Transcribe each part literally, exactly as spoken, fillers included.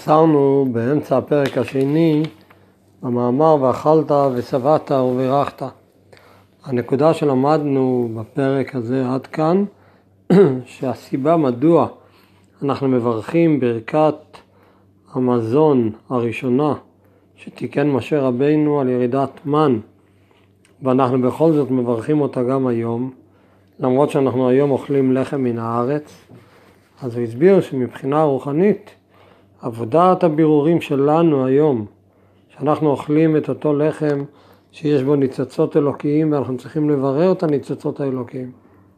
עצרנו באמצע הפרק השני במאמר ואכלת ושבעת וברכת. הנקודה שלמדנו בפרק הזה עד כאן, שהסיבה מדוע אנחנו מברכים ברכת המזון הראשונה שתיקן משה רבינו על ירידת מן, ואנחנו בכל זאת מברכים אותה גם היום, למרות שאנחנו היום אוכלים לחם מן הארץ. אז הוא הסביר שמבחינה רוחנית, עבודת הבירורים שלנו היום, שאנחנו אוכלים את אותו לחם שיש בו ניצוצות אלוקיים, ואנחנו צריכים לברר את הניצוצות האלוקיים.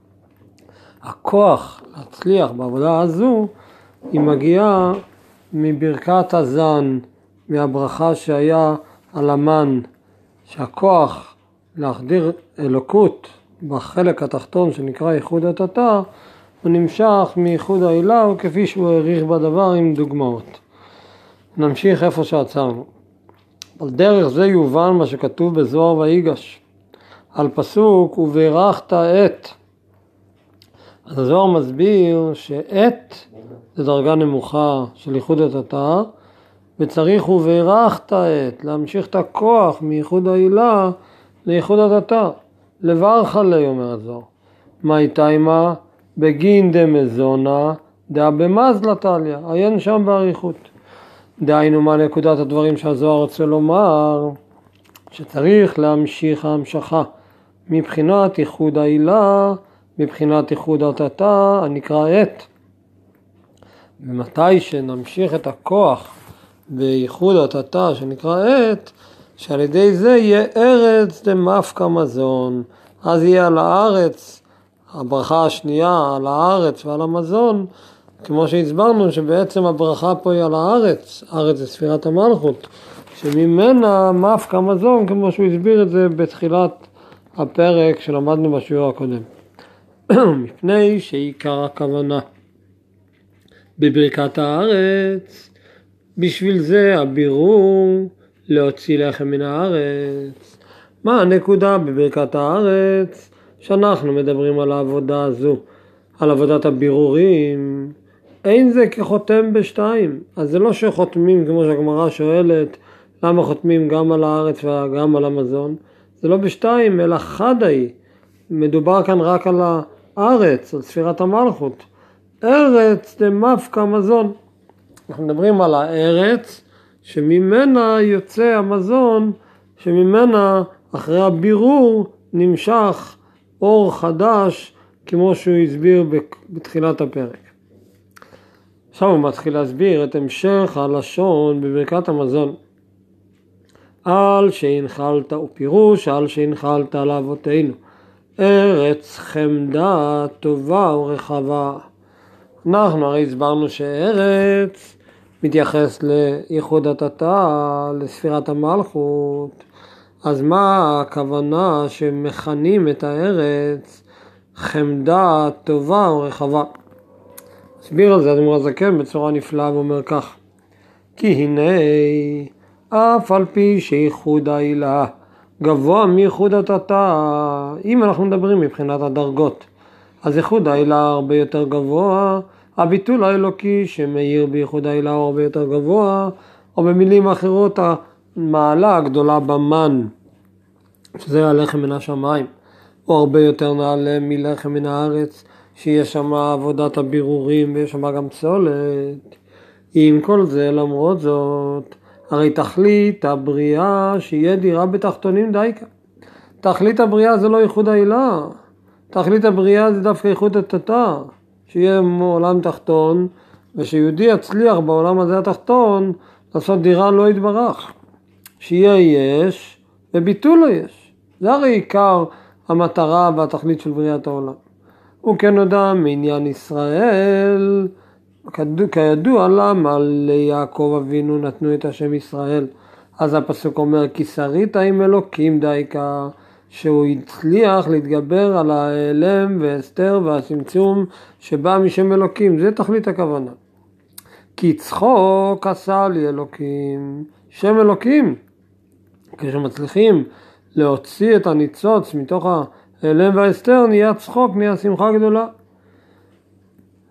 הכוח להצליח בעבודה הזו, היא מגיעה מברכת הזן, מהברכה שהיה על המן, שהכוח להחדיר אלוקות בחלק התחתון שנקרא ייחוד התתה, הוא נמשך מייחוד העילה, וכפי שהוא העריך בדבר עם דוגמאות. נמשיך איפה שעצרנו. על דרך זה יובן מה שכתוב בזוהר ויגש, על פסוק וברכת את. אז הזוהר מסביר שאת זה דרגה נמוכה של ייחוד התתה, וצריך וברכת את, להמשיך את הכוח מייחוד העילה לייחוד התתה. לברך עלי, אומר הזוהר. מה הייתה עמה? בגין דמזונה דעה במזלה תליה, עיין שם בעריכות. דהיינו מה נקודת הדברים שהזוהר רוצה לומר, שצריך להמשיך ההמשכה מבחינת ייחוד העילה, מבחינת ייחוד התתה הנקרא את. ומתי שנמשיך את הכוח בייחוד התתה שנקרא את, שעל ידי זה יהיה ארץ דמפקא מזון, אז יהיה על הארץ הברכה השנייה על הארץ ועל המזון, כמו שהסברנו שבעצם הברכה פה היא על הארץ, הארץ זה ספירת המלכות, שממנה מפקא מזון, כמו שהוא הסביר את זה בתחילת הפרק שלמדנו בשיעור הקודם. מפני שעיקר הכוונה בברכת הארץ, בשביל זה הבירור להוציא לחם מן הארץ. מה הנקודה בברכת הארץ? שאנחנו מדברים על העבודה הזו, על עבודת הבירורים, אין זה כחותם בשתיים. אז זה לא שחותמים כמו שהגמרא שואלת, למה חותמים גם על הארץ וגם על המזון? זה לא בשתיים, אלא חד היא. מדובר כאן רק על הארץ, על ספירת המלכות. ארץ דמפקא מזון. אנחנו מדברים על הארץ, שממנה יוצא המזון, שממנה אחרי הבירור נמשך אור חדש, כמו שהוא הסביר בתחילת הפרק. עכשיו הוא מתחיל להסביר את המשך הלשון בברכת המזון. על שהנחלת ופירוש, על שהנחלת לאבותינו. ארץ חמדה טובה ורחבה. אנחנו הרי הסברנו שארץ מתייחס לייחוד התתה, לספירת המלכות. אז מה הכוונה שמכנים את הארץ חמדה טובה ורחבה? הסביר על זה אדמו"ר הזקן בצורה נפלאה ואומר כך: כי הנה אף על פי שייחוד העילה גבוה מייחוד התתה, אם אנחנו מדברים מבחינת הדרגות, אז ייחוד העילה הרבה יותר גבוה, הביטול האלוקי שמאיר בייחוד העילה הרבה יותר גבוה, או במילים אחרות המעלה הגדולה במן, שזה הלחם מן השמיים, הוא הרבה יותר נעלה מלחם מן הארץ, שיש שם עבודת הבירורים ויש שם גם צולת. עם כל זה, למרות זאת, הרי תכלית הבריאה שיהיה דירה בתחתונים דייקה. תכלית הבריאה זה לא ייחוד העילה, תכלית הבריאה זה דווקא ייחוד התתה, שיהיה עולם תחתון, ושיהודי יצליח בעולם הזה התחתון לעשות דירה לא יתברך, שיהיה יש וביטול לא יש. זה הרי עיקר המטרה והתכלית של בריאת העולם. הוא כן נודע מעניין ישראל, כידוע למה ליעקב אבינו נתנו את השם ישראל. אז הפסוק אומר, כי שרית עם אלוקים דייקה, שהוא הצליח להתגבר על ההיעלם והסתר והצמצום שבא משם אלוקים. זה תכלית הכוונה. כי צחוק עשה לי אלוקים, שם אלוקים. כשמצליחים להוציא את הניצוץ מתוך ההיעלם וההסתר, נהיה צחוק, נהיה שמחה גדולה.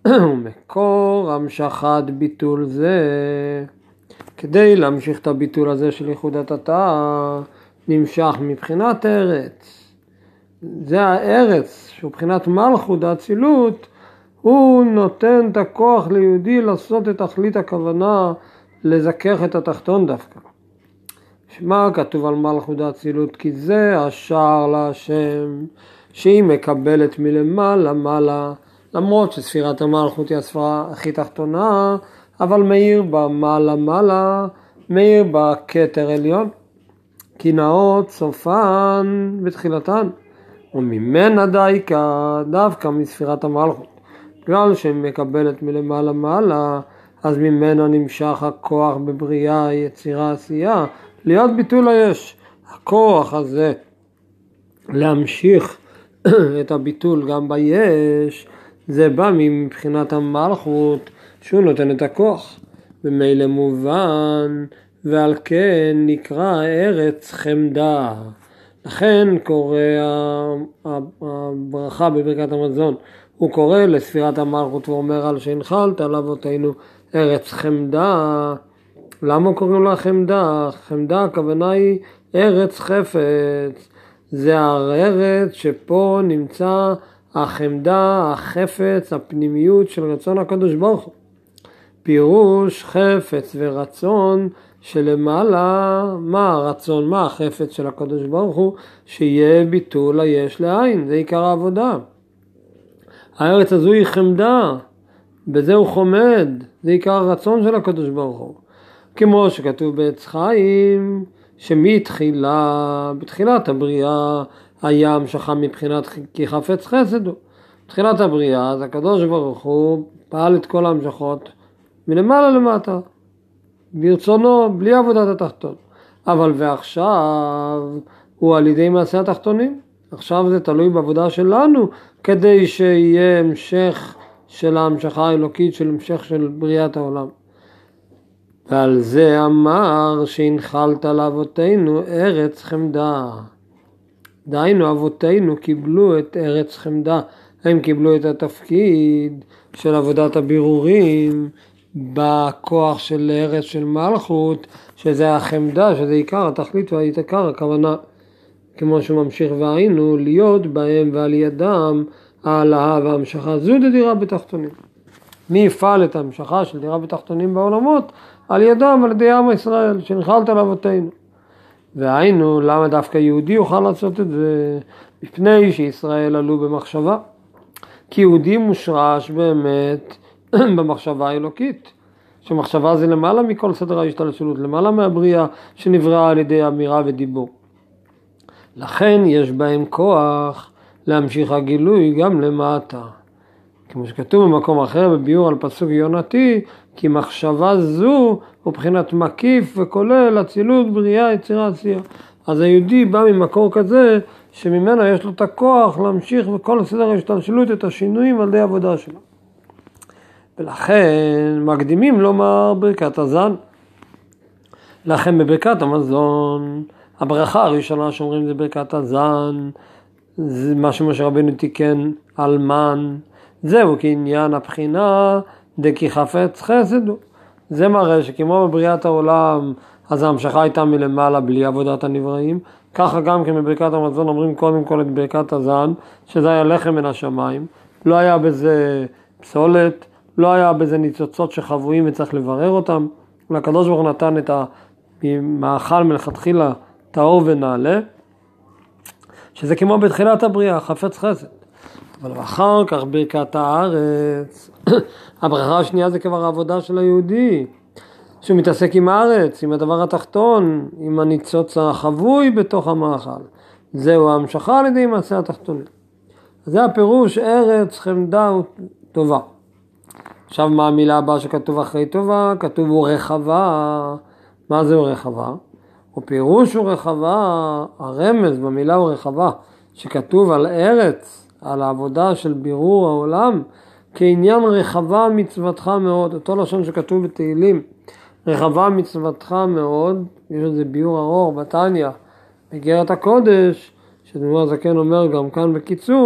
ומקור המשכת ביטול זה, כדי להמשיך את הביטול הזה של ייחוד התתא, נמשך מבחינת ארץ. זה הארץ, שהוא מבחינת מלכות האצילות, הוא נותן את הכוח ליהודי לעשות את תכלית הכוונה, לזכך את התחתון דווקא. מה כתוב על מלכות האצילות? כי זה השער להשם, שהיא מקבלת מלמעלה מעלה, למרות שספירת המלכות היא הספירה הכי תחתונה, אבל מאיר בה מעלה מעלה, מאיר בה כתר עליון, כי נאות סופן בתחילתן, וממנה דייקה דווקא מספירת המלכות. בגלל שהיא מקבלת מלמעלה מעלה, אז ממנה נמשך הכוח בבריאה, יצירה, עשייה, להיות ביטול היש. הכוח הזה להמשיך את הביטול גם ביש, זה בא מבחינת המלכות שהוא נותן את הכוח. במילא מובן, ועל כן נקרא ארץ חמדה. לכן קורא הברכה בברכת המזון, הוא קורא לספירת המלכות ואומר על שהנחלת על אבותינו ארץ חמדה. למה קוראים לה חמדה? חמדה הכוונה היא ארץ חפץ. זה הארץ שפה נמצא החמדה, החפץ, הפנימיות של רצון הקדוש ברוך הוא. פירוש חפץ ורצון שלמעלה, מה הרצון, מה החפץ של הקדוש ברוך הוא? שיהיה ביטול היש לעין, זה עיקר העבודה. הארץ הזו היא חמדה, בזה הוא חומד, זה עיקר הרצון של הקדוש ברוך הוא. כמו שכתוב בעץ חיים, שמתחילה, בתחילת הבריאה, היה המשכה מבחינת כי חפץ חסד הוא. בתחילת הבריאה, אז הקדוש ברוך הוא פעל את כל ההמשכות מלמעלה למטה, ברצונו, בלי עבודת התחתון. אבל ועכשיו הוא על ידי מעשה התחתונים. עכשיו זה תלוי בעבודה שלנו, כדי שיהיה המשך של ההמשכה האלוקית, של המשך של בריאת העולם. ועל זה אמר שהנחלת לאבותינו ארץ חמדה. דהיינו אבותינו קיבלו את ארץ חמדה, הם קיבלו את התפקיד של עבודת הבירורים בכוח של ארץ של מלכות, שזה החמדה, שזה עיקר התכלית והעיקר הכוונה, כמו שממשיך והיינו להיות בהם ועל ידם העלאה והמשכה. זו דירה בתחתונים. מי יפעל את המשכה של דירה בתחתונים בעולמות? על ידם, על ידי עם ישראל, שנחלת לאבותינו. והיינו, למה דווקא יהודי יוכל לעשות את זה? מפני שישראל עלו במחשבה. כי יהודי מושרש באמת במחשבה האלוקית. שמחשבה זה למעלה מכל סדר ההשתלשלות, למעלה מהבריאה שנבראה על ידי אמירה ודיבור. לכן יש בהם כוח להמשיך הגילוי גם למטה. כמו שכתוב במקום אחר בביאור על פסוק יונתי, כי מחשבה זו הוא בחינת מקיף וכולל אצילות, בריאה, יצירה, עשייה. אז היהודי בא ממקור כזה שממנו יש לו את הכוח להמשיך בכל סדר ההשתלשלות את השינויים על ידי עבודה שלו. ולכן מקדימים לומר ברכת הזן. לכן בברכת המזון, הברכה הראשונה שאומרים זה ברכת הזן, זה מה שמשה רבנו תיקן על מן, זהו כעניין הבחינה דקי חפץ חסד הוא. זה מראה שכמו בבריאת העולם, אז ההמשכה הייתה מלמעלה בלי עבודת הנבראים, ככה גם כן בברכת המזון אומרים קודם כל את ברכת הזן, שזה היה לחם מן השמיים, לא היה בזה פסולת, לא היה בזה ניצוצות שחבויים וצריך לברר אותם, והקדוש ברוך הוא נתן את המאכל מלכתחילה טהור ונעלה, שזה כמו בתחילת הבריאה, חפץ חסד. אבל אחר כך ברכת הארץ, הברכה השנייה זה כבר העבודה של היהודי, שהוא מתעסק עם הארץ, עם הדבר התחתון, עם הניצוץ החבוי בתוך המאכל. זהו ההמשכה על ידי מעשה התחתונים. זה הפירוש ארץ חמדה טובה. עכשיו מה המילה הבאה שכתוב אחרי טובה? כתוב הוא רחבה. מה זה הוא רחבה? הוא פירוש הוא רחבה, הרמז במילה הוא רחבה, שכתוב על ארץ, על העבודה של בירור העולם, כעניין רחבה מצוותך מאוד, אותו לשון שכתוב בתהילים, רחבה מצוותך מאוד, יש לזה ביור ארוך בתניא, בגרת הקודש, שדמור הזקן אומר גם כאן בקיצור,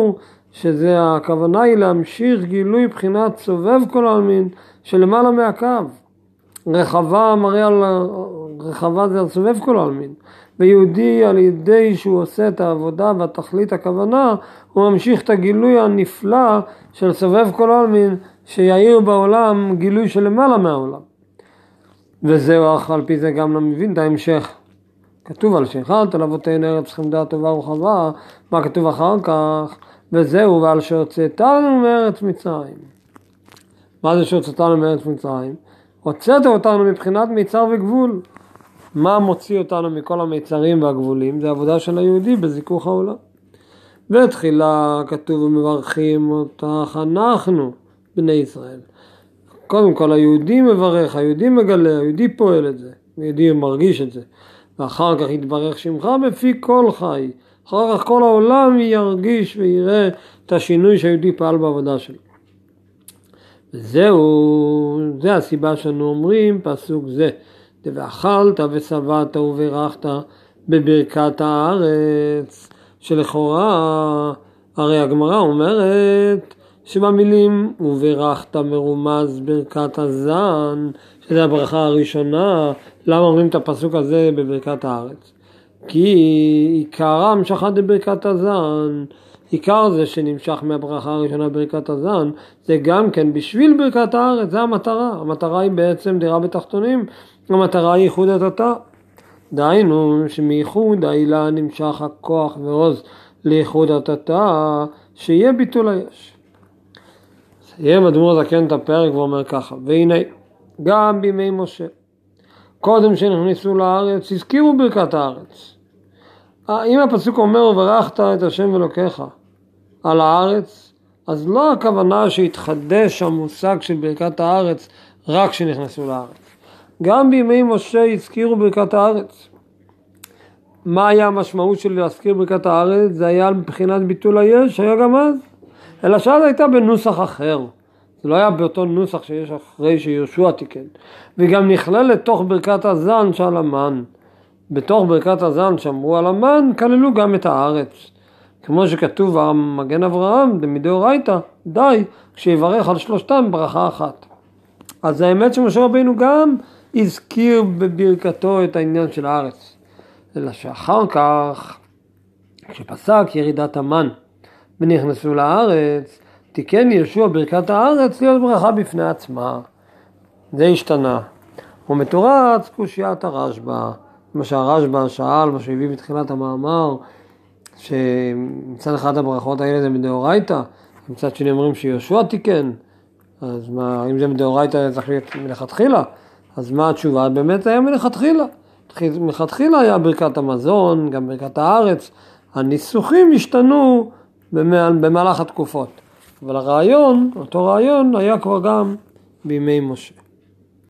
שזה הכוונה היא להמשיך גילוי בחינת סובב כל העלמין שלמעלה מהקו. רחבה מראה על רחבה זה על סובב כל העלמין. ויהודי על ידי שהוא עושה את העבודה והתכלית הכוונה, הוא ממשיך את הגילוי הנפלא של סובב כל העלמין שיעיר בעולם גילוי שלמעלה מהעולם. וזהו, אך על פי זה גם לא מבין את ההמשך. כתוב על שהכנת לאבותינו ארץ חמדה טובה ורחבה, מה כתוב אחר כך? וזהו, ועל שהוצאתנו מארץ מצרים. מה זה שהוצאתנו מארץ מצרים? הוצאת אותנו מבחינת מיצר וגבול. מה מוציא אותנו מכל המיצרים והגבולים? זה עבודה של היהודי בזיכוך העולם. ותחילה כתוב ומברכים אותך אנחנו, בני ישראל. קודם כל היהודי מברך, היהודי מגלה, היהודי פועל את זה, היהודי מרגיש את זה. ואחר כך יתברך שמך בפי כל חי. אחר כך כל העולם ירגיש ויראה את השינוי שהיהודי פעל בעבודה שלו. וזהו, זה הסיבה שאנו אומרים פסוק זה. ואכלת ושבעת וברכת בברכת הארץ, שלכאורה הרי הגמרא אומרת שבמילים וברכת מרומז ברכת הזן, שזה הברכה הראשונה. למה אומרים את הפסוק הזה בברכת הארץ? כי עיקר המשכה בברכת הזן, עיקר זה שנמשך מהברכה הראשונה בברכת הזן, זה גם כן בשביל ברכת הארץ, זה המטרה. המטרה היא בעצם דירה בתחתונים, המטרה היא ייחוד התתה. דהיינו שמייחוד העילה נמשך הכוח ועוז לייחוד התתה, שיהיה ביטול היש. סיים אדמו"ר הזקן את הפרק ואומר ככה, והנה גם בימי משה, קודם שנכנסו לארץ, הזכירו ברכת הארץ. אם הפסוק אומר וברכת את השם אלוקיך על הארץ, אז לא הכוונה שהתחדש המושג של ברכת הארץ רק שנכנסו לארץ. גם בימי משה הזכירו ברכת הארץ. מה היה המשמעות של להזכיר ברכת הארץ? זה היה מבחינת ביטול היש, היה גם אז. אלא שאז הייתה בנוסח אחר. זה לא היה באותו נוסח שיש אחרי שיהושע תיקן. וגם נכלל לתוך ברכת הזן שעל המן. בתוך ברכת הזן שאמרו על המן, כללו גם את הארץ. כמו שכתוב המגן אברהם, מדאורייתא, די, כשיברך על שלושתם ברכה אחת. אז האמת שמשה רבינו גם הזכיר בברכתו את העניין של הארץ. אלא שאחר כך, כשפסק ירידת המן ונכנסו לארץ, תיקן יהושע ברכת הארץ להיות ברכה בפני עצמה. זה השתנה. ומתורץ קושיית הרשב"א. מה שהרשב"א שאל, מה שהביא בתחילת המאמר, שמצד אחד הברכות האלה זה מדאורייתא, מצד שני אומרים שיהושע תיקן, אז מה, אם זה מדאורייתא זה צריך להיות מלכתחילה, אז מה התשובה? באמת היה מלכתחילה. מלכתחילה היה ברכת המזון, גם ברכת הארץ, הניסוחים השתנו במהלך התקופות, אבל הרעיון, אותו רעיון היה כבר גם בימי משה.